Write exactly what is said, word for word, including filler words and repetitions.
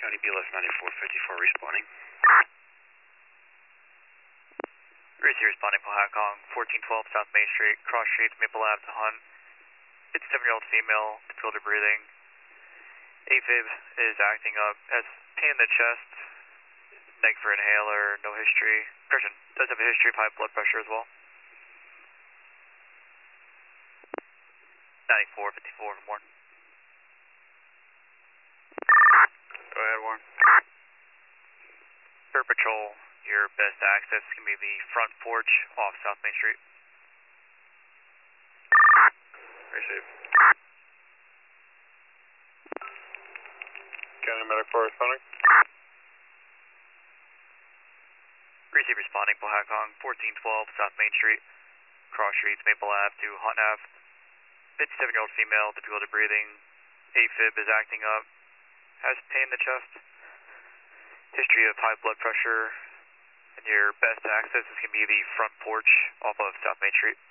County B L S ninety-four fifty-four responding. Greasy responding, Pohakong, fourteen twelve South Main Street, cross streets, Maple Ave to Hunt. fifty-seven-year-old female, difficulty breathing. AFib is acting up, has pain in the chest, neg for inhaler, no history. Person does have a history of high blood pressure as well. ninety-four fifty-four for Warren. Go ahead, Warren. Air Patrol, your best access can be the front porch off South Main Street. Receive. County Medical responding. Receive responding, Pohakong, fourteen twelve South Main Street, cross streets, Maple Ave to Hunt Ave. fifty-seven-year-old female, difficulty breathing. AFib is acting up, has pain in the chest, history of high blood pressure, and your best access is going to be the front porch off of South Main Street.